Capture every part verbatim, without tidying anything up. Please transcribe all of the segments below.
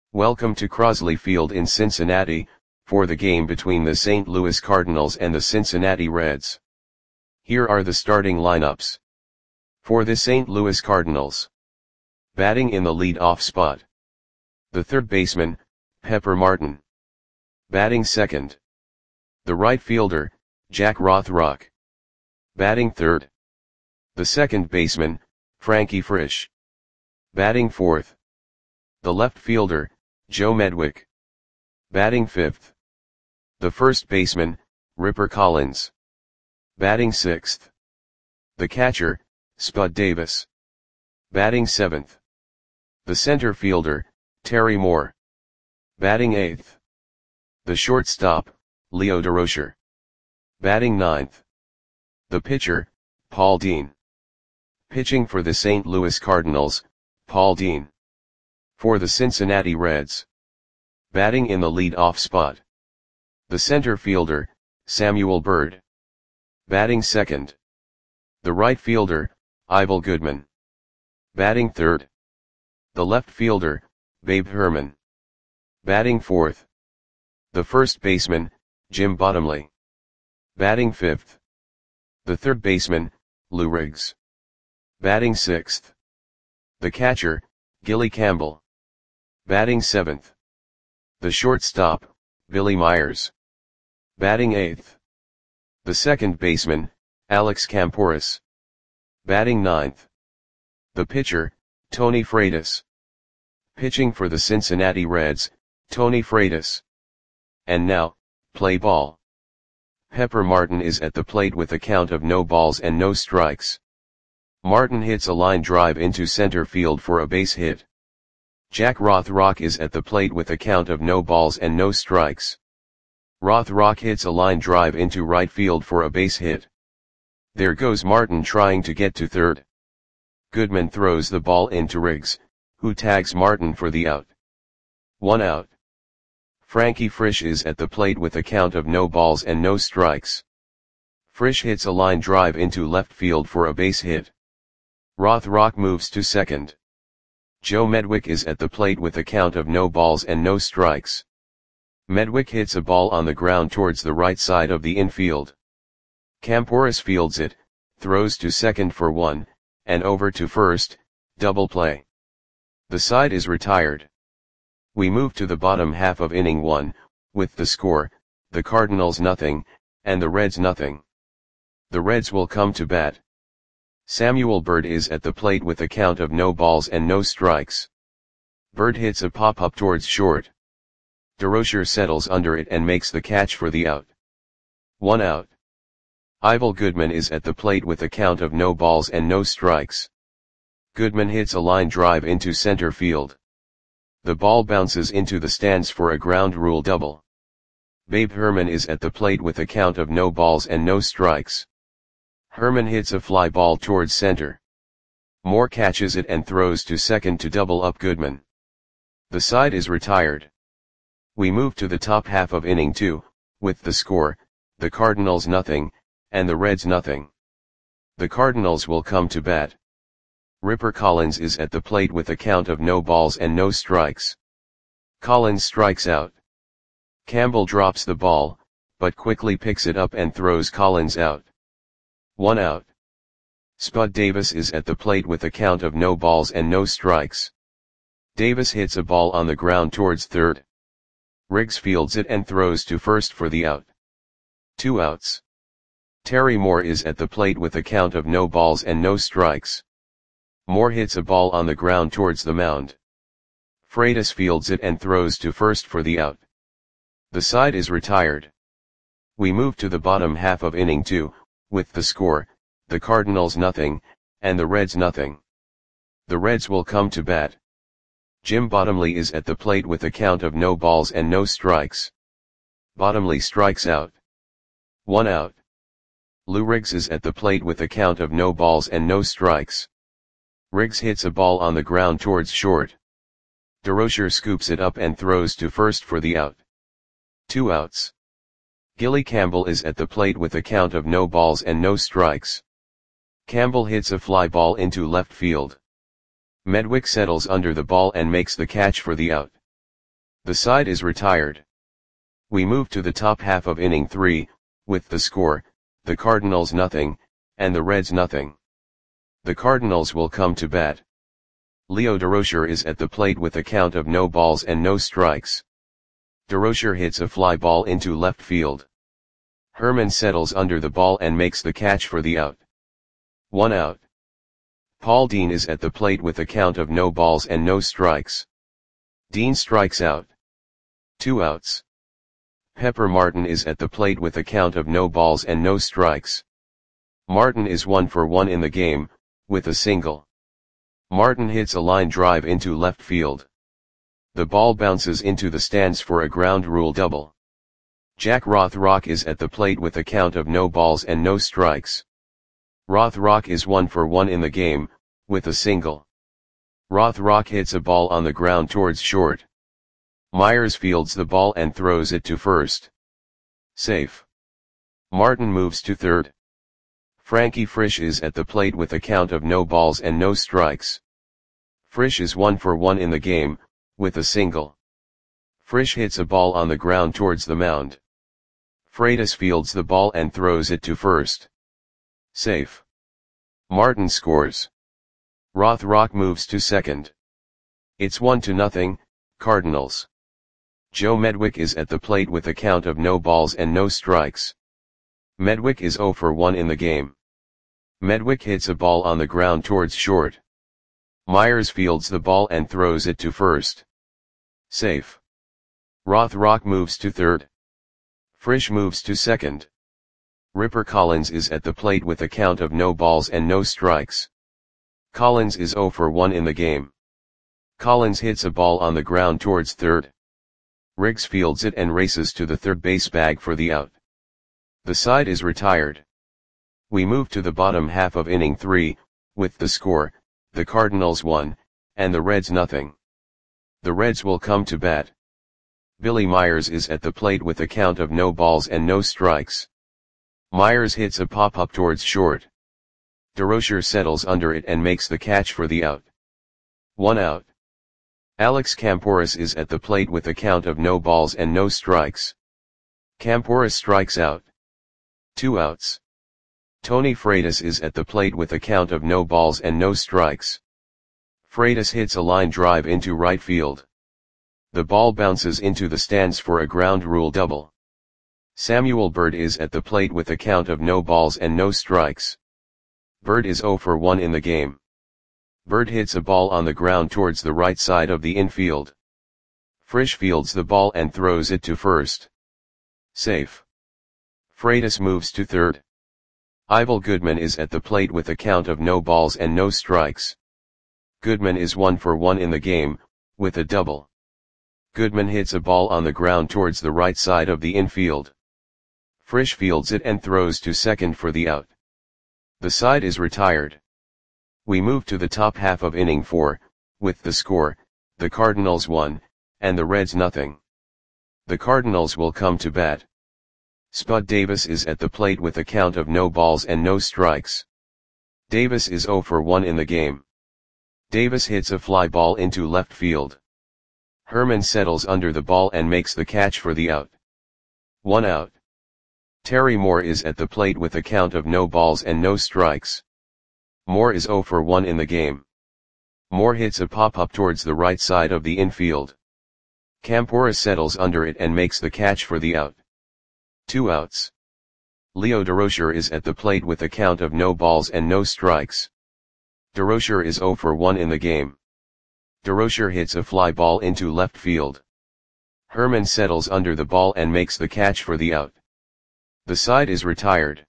Welcome to Crosley Field in Cincinnati, for the game between the Saint Louis Cardinals and the Cincinnati Reds. Here are the starting lineups. For the Saint Louis Cardinals. Batting in the lead-off spot. The third baseman, Pepper Martin. Batting second. The right fielder, Jack Rothrock. Batting third. The second baseman, Frankie Frisch. Batting fourth. The left fielder, Joe Medwick. Batting fifth. The first baseman, Ripper Collins. Batting sixth. The catcher, Spud Davis. Batting seventh. The center fielder, Terry Moore. Batting eighth. The shortstop, Leo Durocher. Batting ninth. The pitcher, Paul Dean. Pitching for the Saint Louis Cardinals, Paul Dean. For the Cincinnati Reds. Batting in the lead-off spot. The center fielder, Samuel Byrd. Batting second. The right fielder, Ivel Goodman. Batting third. The left fielder, Babe Herman. Batting fourth. The first baseman, Jim Bottomley. Batting fifth. The third baseman, Lou Riggs. Batting sixth. The catcher, Gilly Campbell. Batting seventh. The shortstop, Billy Myers. Batting eighth. The second baseman, Alex Kamporis. Batting ninth. The pitcher, Tony Freitas. Pitching for the Cincinnati Reds, Tony Freitas. And now, play ball. Pepper Martin is at the plate with a count of no balls and no strikes. Martin hits a line drive into center field for a base hit. Jack Rothrock is at the plate with a count of no balls and no strikes. Rothrock hits a line drive into right field for a base hit. There goes Martin trying to get to third. Goodman throws the ball into Riggs, who tags Martin for the out. One out. Frankie Frisch is at the plate with a count of no balls and no strikes. Frisch hits a line drive into left field for a base hit. Rothrock moves to second. Joe Medwick is at the plate with a count of no balls and no strikes. Medwick hits a ball on the ground towards the right side of the infield. Kamporis fields it, throws to second for one, and over to first, double play. The side is retired. We move to the bottom half of inning one, with the score, the Cardinals nothing, and the Reds nothing. The Reds will come to bat. Samuel Byrd is at the plate with a count of no balls and no strikes. Byrd hits a pop-up towards short. Durocher settles under it and makes the catch for the out. One out. Ivel Goodman is at the plate with a count of no balls and no strikes. Goodman hits a line drive into center field. The ball bounces into the stands for a ground rule double. Babe Herman is at the plate with a count of no balls and no strikes. Herman hits a fly ball towards center. Moore catches it and throws to second to double up Goodman. The side is retired. We move to the top half of inning two, with the score, the Cardinals nothing, and the Reds nothing. The Cardinals will come to bat. Ripper Collins is at the plate with a count of no balls and no strikes. Collins strikes out. Campbell drops the ball, but quickly picks it up and throws Collins out. One out. Spud Davis is at the plate with a count of no balls and no strikes. Davis hits a ball on the ground towards third. Riggs fields it and throws to first for the out. Two outs. Terry Moore is at the plate with a count of no balls and no strikes. Moore hits a ball on the ground towards the mound. Freitas fields it and throws to first for the out. The side is retired. We move to the bottom half of inning two, with the score, the Cardinals nothing, and the Reds nothing. The Reds will come to bat. Jim Bottomley is at the plate with a count of no balls and no strikes. Bottomley strikes out. One out. Lou Riggs is at the plate with a count of no balls and no strikes. Riggs hits a ball on the ground towards short. Durocher scoops it up and throws to first for the out. Two outs. Gilly Campbell is at the plate with a count of no balls and no strikes. Campbell hits a fly ball into left field. Medwick settles under the ball and makes the catch for the out. The side is retired. We move to the top half of inning three, with the score, the Cardinals nothing, and the Reds nothing. The Cardinals will come to bat. Leo Durocher is at the plate with a count of no balls and no strikes. Durocher hits a fly ball into left field. Herman settles under the ball and makes the catch for the out. One out. Paul Dean is at the plate with a count of no balls and no strikes. Dean strikes out. Two outs. Pepper Martin is at the plate with a count of no balls and no strikes. Martin is one for one in the game, with a single. Martin hits a line drive into left field. The ball bounces into the stands for a ground rule double. Jack Rothrock is at the plate with a count of no balls and no strikes. Rothrock is one for one in the game, with a single. Rothrock hits a ball on the ground towards short. Myers fields the ball and throws it to first. Safe. Martin moves to third. Frankie Frisch is at the plate with a count of no balls and no strikes. Frisch is one for one in the game, with a single. Frisch hits a ball on the ground towards the mound. Freitas fields the ball and throws it to first. Safe. Martin scores. Rothrock moves to second. It's one to nothing, Cardinals. Joe Medwick is at the plate with a count of no balls and no strikes. Medwick is zero for one in the game. Medwick hits a ball on the ground towards short. Myers fields the ball and throws it to first. Safe. Rothrock moves to third. Frisch moves to second. Ripper Collins is at the plate with a count of no balls and no strikes. Collins is zero for one in the game. Collins hits a ball on the ground towards third. Riggs fields it and races to the third base bag for the out. The side is retired. We move to the bottom half of inning three, with the score, the Cardinals one, and the Reds nothing. The Reds will come to bat. Billy Myers is at the plate with a count of no balls and no strikes. Myers hits a pop-up towards short. Durocher settles under it and makes the catch for the out. One out. Alex Camporis is at the plate with a count of no balls and no strikes. Camporis strikes out. Two outs. Tony Freitas is at the plate with a count of no balls and no strikes. Freitas hits a line drive into right field. The ball bounces into the stands for a ground rule double. Samuel Bird is at the plate with a count of no balls and no strikes. Bird is zero for one in the game. Bird hits a ball on the ground towards the right side of the infield. Frisch fields the ball and throws it to first. Safe. Freitas moves to third. Ivel Goodman is at the plate with a count of no balls and no strikes. Goodman is one for one in the game, with a double. Goodman hits a ball on the ground towards the right side of the infield. Frisch fields it and throws to second for the out. The side is retired. We move to the top half of inning four, with the score, the Cardinals one, and the Reds nothing. The Cardinals will come to bat. Spud Davis is at the plate with a count of no balls and no strikes. Davis is zero for one in the game. Davis hits a fly ball into left field. Herman settles under the ball and makes the catch for the out. One out. Terry Moore is at the plate with a count of no balls and no strikes. Moore is zero for one in the game. Moore hits a pop-up towards the right side of the infield. Camporis settles under it and makes the catch for the out. Two outs. Leo Durocher is at the plate with a count of no balls and no strikes. Durocher is zero for one in the game. Durocher hits a fly ball into left field. Herman settles under the ball and makes the catch for the out. The side is retired.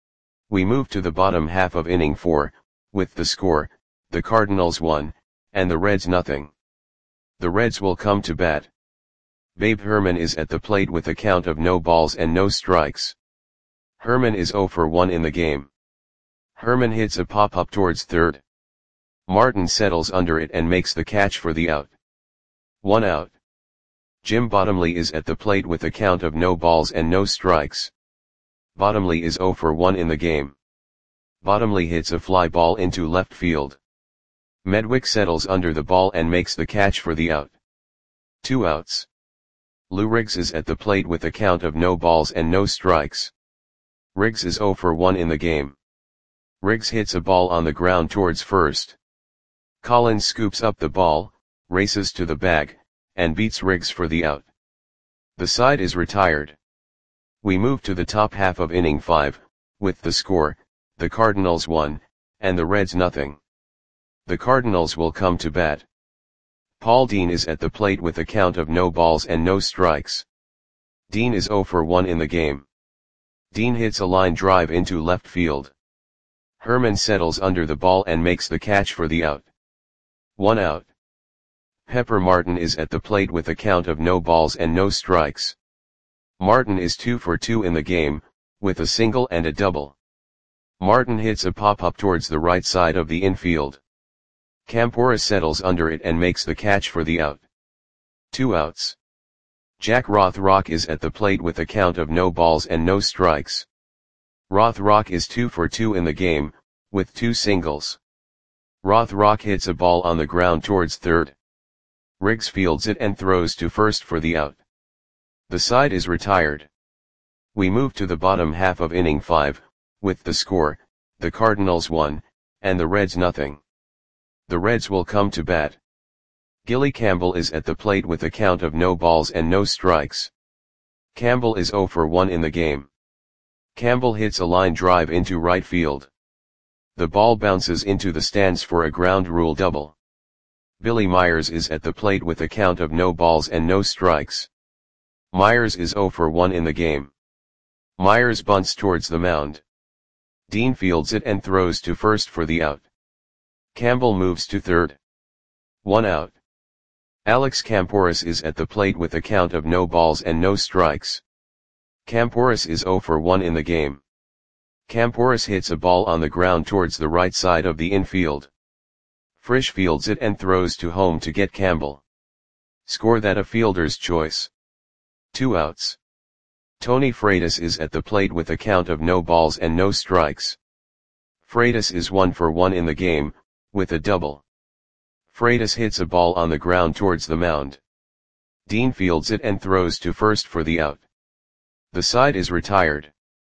We move to the bottom half of inning four, with the score, the Cardinals one, and the Reds nothing. The Reds will come to bat. Babe Herman is at the plate with a count of no balls and no strikes. Herman is zero for one in the game. Herman hits a pop-up towards third. Martin settles under it and makes the catch for the out. One out. Jim Bottomley is at the plate with a count of no balls and no strikes. Bottomley is zero for one in the game. Bottomley hits a fly ball into left field. Medwick settles under the ball and makes the catch for the out. Two outs. Lou Riggs is at the plate with a count of no balls and no strikes. Riggs is zero for one in the game. Riggs hits a ball on the ground towards first. Collins scoops up the ball, races to the bag, and beats Riggs for the out. The side is retired. We move to the top half of inning five, with the score, the Cardinals one, and the Reds nothing. The Cardinals will come to bat. Paul Dean is at the plate with a count of no balls and no strikes. Dean is zero for one in the game. Dean hits a line drive into left field. Herman settles under the ball and makes the catch for the out. One out. Pepper Martin is at the plate with a count of no balls and no strikes. Martin is two for two in the game, with a single and a double. Martin hits a pop-up towards the right side of the infield. Campora settles under it and makes the catch for the out. Two outs. Jack Rothrock is at the plate with a count of no balls and no strikes. Rothrock is two for two in the game, with two singles. Rothrock hits a ball on the ground towards third. Riggs fields it and throws to first for the out. The side is retired. We move to the bottom half of inning five, with the score, the Cardinals one, and the Reds nothing. The Reds will come to bat. Gilly Campbell is at the plate with a count of no balls and no strikes. Campbell is zero for one in the game. Campbell hits a line drive into right field. The ball bounces into the stands for a ground rule double. Billy Myers is at the plate with a count of no balls and no strikes. Myers is zero for one in the game. Myers bunts towards the mound. Dean fields it and throws to first for the out. Campbell moves to third. One out. Alex Camporis is at the plate with a count of no balls and no strikes. Camporis is zero for one in the game. Camporis hits a ball on the ground towards the right side of the infield. Frisch fields it and throws to home to get Campbell. Score that a fielder's choice. Two outs. Tony Freitas is at the plate with a count of no balls and no strikes. Freitas is one for one in the game, with a double. Freitas hits a ball on the ground towards the mound. Dean fields it and throws to first for the out. The side is retired.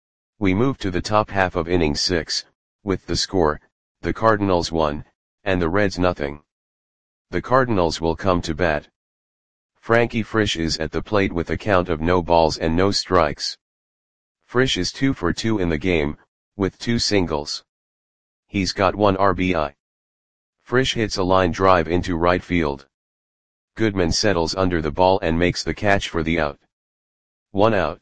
We move to the top half of inning six, with the score, the Cardinals one, and the Reds nothing. The Cardinals will come to bat. Frankie Frisch is at the plate with a count of no balls and no strikes. Frisch is two for two in the game, with two singles. He's got one R B I. Frisch hits a line drive into right field. Goodman settles under the ball and makes the catch for the out. One out.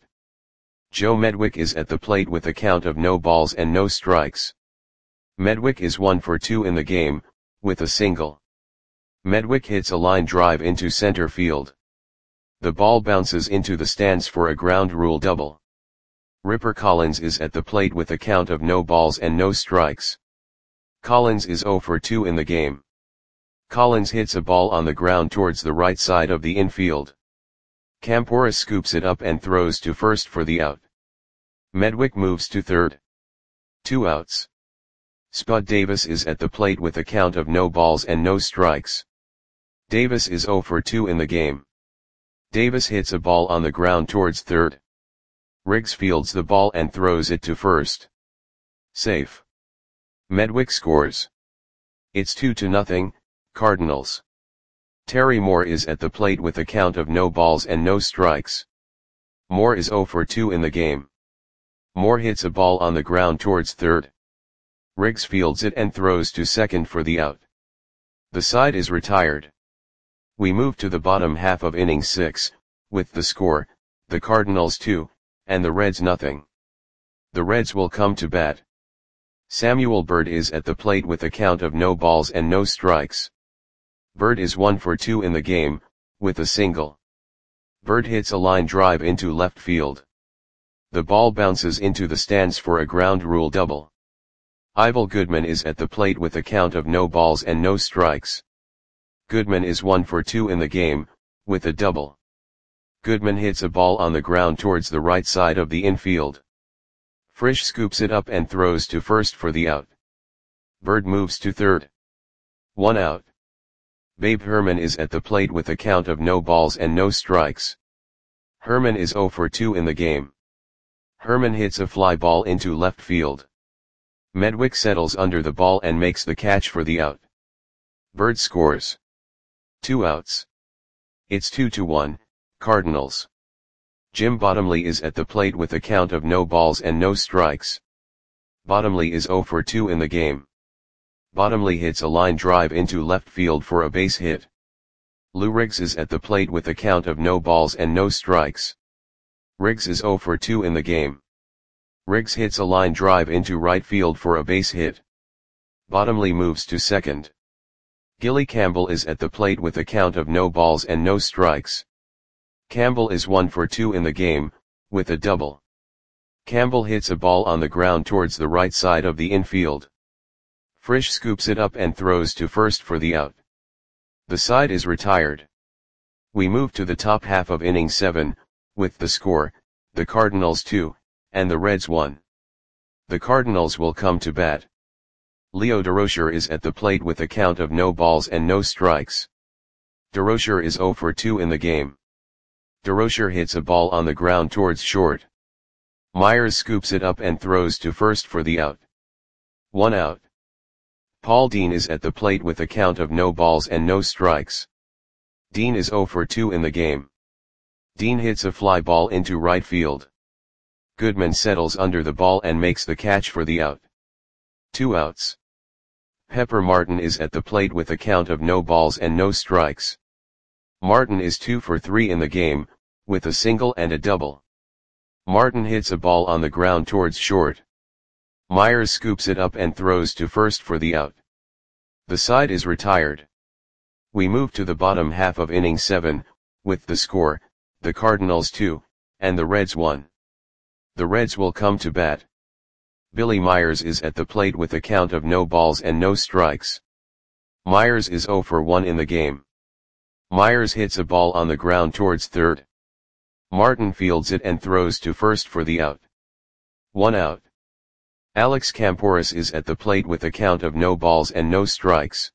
Joe Medwick is at the plate with a count of no balls and no strikes. Medwick is one for two in the game, with a single. Medwick hits a line drive into center field. The ball bounces into the stands for a ground rule double. Ripper Collins is at the plate with a count of no balls and no strikes. Collins is zero for two in the game. Collins hits a ball on the ground towards the right side of the infield. Campora scoops it up and throws to first for the out. Medwick moves to third. Two outs. Spud Davis is at the plate with a count of no balls and no strikes. Davis is zero for two in the game. Davis hits a ball on the ground towards third. Riggs fields the ball and throws it to first. Safe. Medwick scores. It's two to nothing, Cardinals. Terry Moore is at the plate with a count of no balls and no strikes. Moore is zero for two in the game. Moore hits a ball on the ground towards third. Riggs fields it and throws to second for the out. The side is retired. We move to the bottom half of inning six, with the score, the Cardinals two, and the Reds nothing. The Reds will come to bat. Samuel Bird is at the plate with a count of no balls and no strikes. Bird is one for two in the game, with a single. Bird hits a line drive into left field. The ball bounces into the stands for a ground rule double. Ivel Goodman is at the plate with a count of no balls and no strikes. Goodman is one for two in the game, with a double. Goodman hits a ball on the ground towards the right side of the infield. Frisch scoops it up and throws to first for the out. Bird moves to third. One out. Babe Herman is at the plate with a count of no balls and no strikes. Herman is zero for two in the game. Herman hits a fly ball into left field. Medwick settles under the ball and makes the catch for the out. Bird scores. Two outs. It's two to one, Cardinals. Jim Bottomley is at the plate with a count of no balls and no strikes. Bottomley is zero for two in the game. Bottomley hits a line drive into left field for a base hit. Lou Riggs is at the plate with a count of no balls and no strikes. Riggs is zero for two in the game. Riggs hits a line drive into right field for a base hit. Bottomley moves to second. Gilly Campbell is at the plate with a count of no balls and no strikes. Campbell is one for two in the game, with a double. Campbell hits a ball on the ground towards the right side of the infield. Frisch scoops it up and throws to first for the out. The side is retired. We move to the top half of inning seven, with the score, the Cardinals two, and the Reds one. The Cardinals will come to bat. Leo Durocher is at the plate with a count of no balls and no strikes. Durocher is zero for two in the game. Durocher hits a ball on the ground towards short. Myers scoops it up and throws to first for the out. One out. Paul Dean is at the plate with a count of no balls and no strikes. Dean is zero for two in the game. Dean hits a fly ball into right field. Goodman settles under the ball and makes the catch for the out. Two outs. Pepper Martin is at the plate with a count of no balls and no strikes. Martin is two for three in the game, with a single and a double. Martin hits a ball on the ground towards short. Myers scoops it up and throws to first for the out. The side is retired. We move to the bottom half of inning seven, with the score, the Cardinals two, and the Reds one. The Reds will come to bat. Billy Myers is at the plate with a count of no balls and no strikes. Myers is zero for one in the game. Myers hits a ball on the ground towards third. Martin fields it and throws to first for the out. One out. Alex Camporis is at the plate with a count of no balls and no strikes.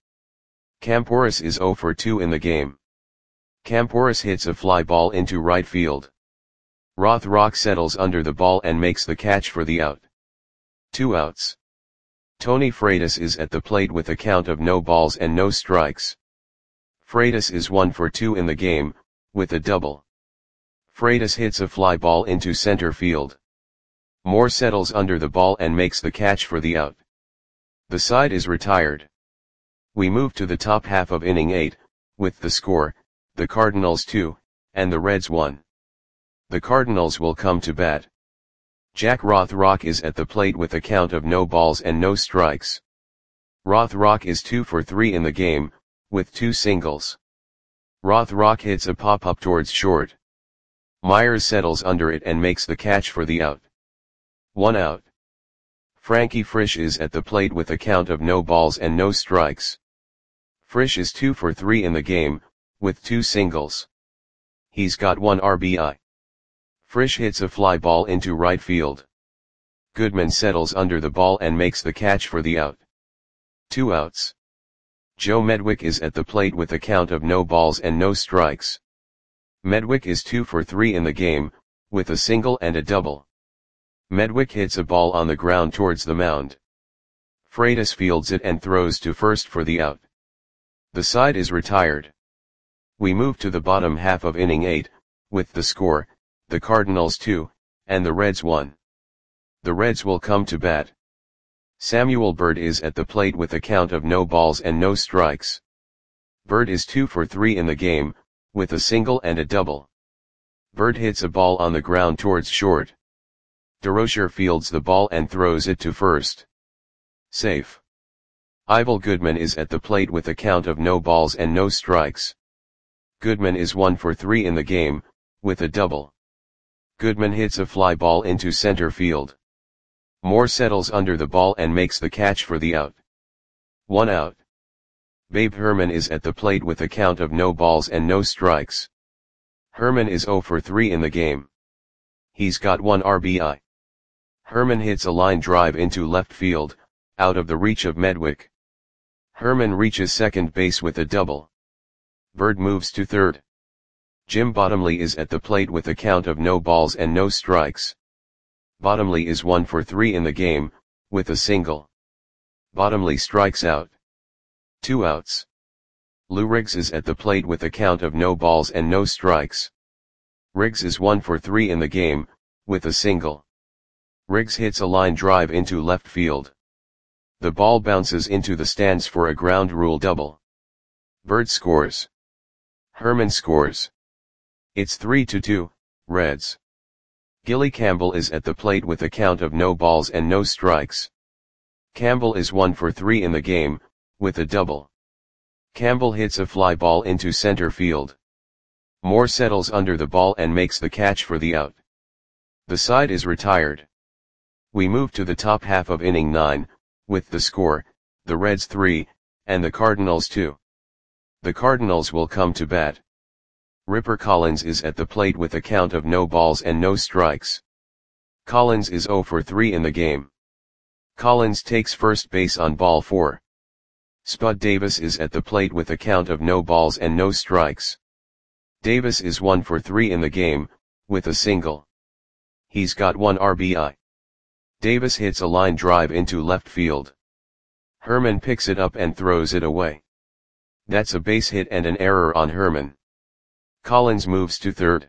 Camporis is zero for two in the game. Camporis hits a fly ball into right field. Rothrock settles under the ball and makes the catch for the out. Two outs. Tony Freitas is at the plate with a count of no balls and no strikes. Freitas is one for two in the game, with a double. Freitas hits a fly ball into center field. Moore settles under the ball and makes the catch for the out. The side is retired. We move to the top half of inning eight, with the score, the Cardinals two, and the Reds one. The Cardinals will come to bat. Jack Rothrock is at the plate with a count of no balls and no strikes. Rothrock is two for three in the game, with two singles. Rothrock hits a pop-up towards short. Myers settles under it and makes the catch for the out. One out. Frankie Frisch is at the plate with a count of no balls and no strikes. Frisch is two for three in the game, with two singles. He's got one R B I. Frisch hits a fly ball into right field. Goodman settles under the ball and makes the catch for the out. Two outs. Joe Medwick is at the plate with a count of no balls and no strikes. Medwick is two for three in the game, with a single and a double. Medwick hits a ball on the ground towards the mound. Freitas fields it and throws to first for the out. The side is retired. We move to the bottom half of inning eight, with the score, the Cardinals two, and the Reds one. The Reds will come to bat. Samuel Bird is at the plate with a count of no balls and no strikes. Bird is two for three in the game, with a single and a double. Bird hits a ball on the ground towards short. Durocher fields the ball and throws it to first. Safe. Ivel Goodman is at the plate with a count of no balls and no strikes. Goodman is one for three in the game, with a double. Goodman hits a fly ball into center field. Moore settles under the ball and makes the catch for the out. One out. Babe Herman is at the plate with a count of no balls and no strikes. Herman is zero for three in the game. He's got one R B I. Herman hits a line drive into left field, out of the reach of Medwick. Herman reaches second base with a double. Bird moves to third. Jim Bottomley is at the plate with a count of no balls and no strikes. Bottomley is one for three in the game, with a single. Bottomley strikes out. Two outs. Lou Riggs is at the plate with a count of no balls and no strikes. Riggs is one for three in the game, with a single. Riggs hits a line drive into left field. The ball bounces into the stands for a ground rule double. Bird scores. Herman scores. It's three to two, Reds. Gilly Campbell is at the plate with a count of no balls and no strikes. Campbell is one for three in the game, with a double. Campbell hits a fly ball into center field. Moore settles under the ball and makes the catch for the out. The side is retired. We move to the top half of inning nine, with the score, the Reds three, and the Cardinals two. The Cardinals will come to bat. Ripper Collins is at the plate with a count of no balls and no strikes. Collins is zero for three in the game. Collins takes first base on ball four. Spud Davis is at the plate with a count of no balls and no strikes. Davis is one for three in the game, with a single. He's got one R B I. Davis hits a line drive into left field. Herman picks it up and throws it away. That's a base hit and an error on Herman. Collins moves to third.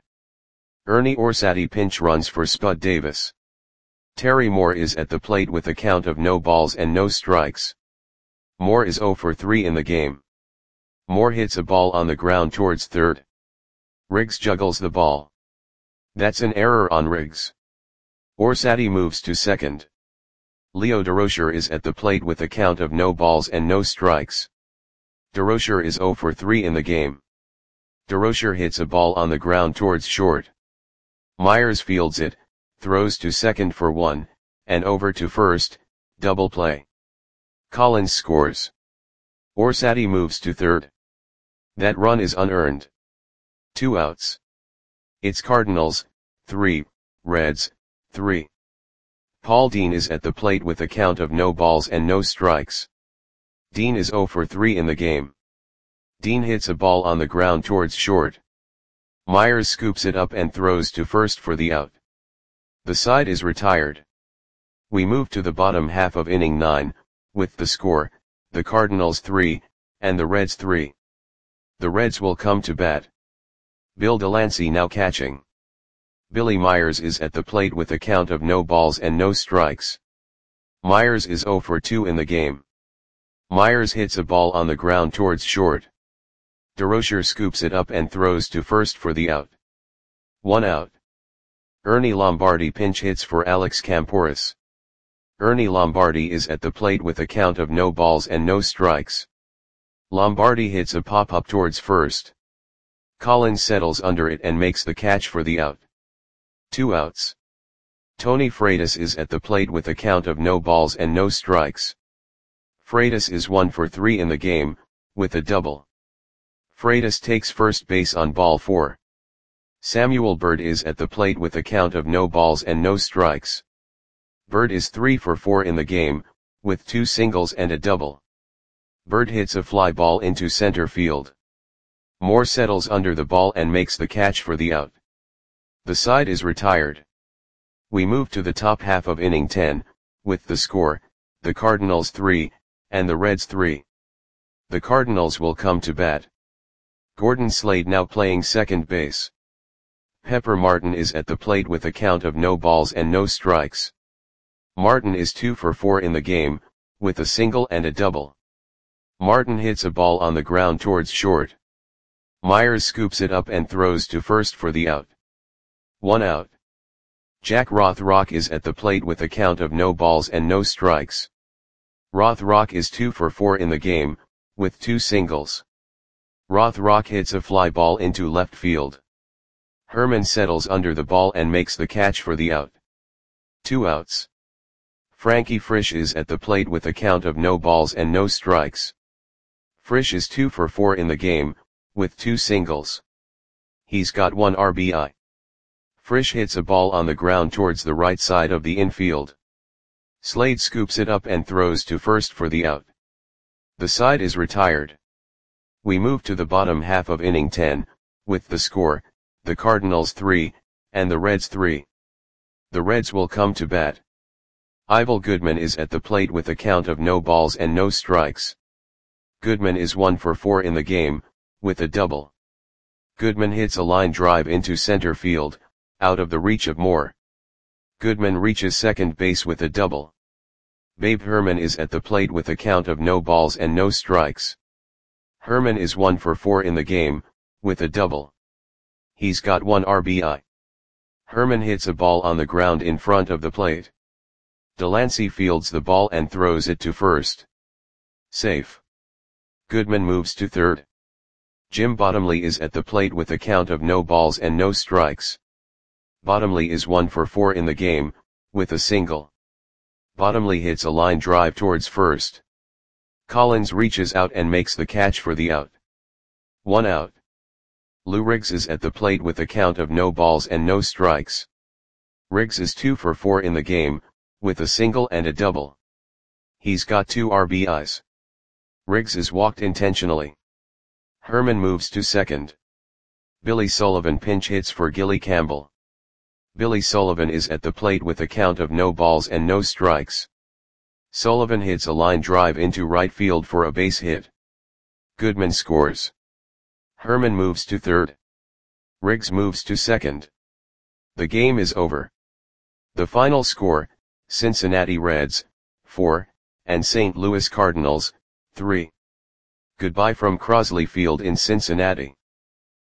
Ernie Orsatti pinch runs for Spud Davis. Terry Moore is at the plate with a count of no balls and no strikes. Moore is zero for three in the game. Moore hits a ball on the ground towards third. Riggs juggles the ball. That's an error on Riggs. Orsatti moves to second. Leo Durocher is at the plate with a count of no balls and no strikes. Durocher is zero for three in the game. Durocher hits a ball on the ground towards short. Myers fields it, throws to second for one, and over to first, double play. Collins scores. Orsatti moves to third. That run is unearned. Two outs. It's Cardinals, three, Reds, three. Paul Dean is at the plate with a count of no balls and no strikes. Dean is zero for three in the game. Dean hits a ball on the ground towards short. Myers scoops it up and throws to first for the out. The side is retired. We move to the bottom half of inning nine, with the score, the Cardinals three, and the Reds three. The Reds will come to bat. Bill Delancey now catching. Billy Myers is at the plate with a count of no balls and no strikes. Myers is zero for two in the game. Myers hits a ball on the ground towards short. Durocher scoops it up and throws to first for the out. One out. Ernie Lombardi pinch hits for Alex Camporis. Ernie Lombardi is at the plate with a count of no balls and no strikes. Lombardi hits a pop-up towards first. Collins settles under it and makes the catch for the out. Two outs. Tony Freitas is at the plate with a count of no balls and no strikes. Freitas is one for three in the game, with a double. Freitas takes first base on ball four. Samuel Bird is at the plate with a count of no balls and no strikes. Bird is three for four in the game, with two singles and a double. Bird hits a fly ball into center field. Moore settles under the ball and makes the catch for the out. The side is retired. We move to the top half of inning ten, with the score, the Cardinals three, and the Reds three. The Cardinals will come to bat. Gordon Slade now playing second base. Pepper Martin is at the plate with a count of no balls and no strikes. Martin is two for four in the game, with a single and a double. Martin hits a ball on the ground towards short. Myers scoops it up and throws to first for the out. One out. Jack Rothrock is at the plate with a count of no balls and no strikes. Rothrock is two for four in the game, with two singles. Rothrock hits a fly ball into left field. Herman settles under the ball and makes the catch for the out. Two outs. Frankie Frisch is at the plate with a count of no balls and no strikes. Frisch is two for four in the game, with two singles. He's got one R B I. Frisch hits a ball on the ground towards the right side of the infield. Slade scoops it up and throws to first for the out. The side is retired. We move to the bottom half of inning ten, with the score, the Cardinals three, and the Reds three. The Reds will come to bat. Ivel Goodman is at the plate with a count of no balls and no strikes. Goodman is one for four in the game, with a double. Goodman hits a line drive into center field, out of the reach of Moore. Goodman reaches second base with a double. Babe Herman is at the plate with a count of no balls and no strikes. Herman is one for four in the game, with a double. He's got one R B I. Herman hits a ball on the ground in front of the plate. Delancey fields the ball and throws it to first. Safe. Goodman moves to third. Jim Bottomley is at the plate with a count of no balls and no strikes. Bottomley is one for four in the game, with a single. Bottomley hits a line drive towards first. Collins reaches out and makes the catch for the out. One out. Lou Riggs is at the plate with a count of no balls and no strikes. Riggs is two for four in the game, with a single and a double. He's got two R B Is. Riggs is walked intentionally. Herman moves to second. Billy Sullivan pinch hits for Gilly Campbell. Billy Sullivan is at the plate with a count of no balls and no strikes. Sullivan hits a line drive into right field for a base hit. Goodman scores. Herman moves to third. Riggs moves to second. The game is over. The final score, Cincinnati Reds, four, and Saint Louis Cardinals, three. Goodbye from Crosley Field in Cincinnati.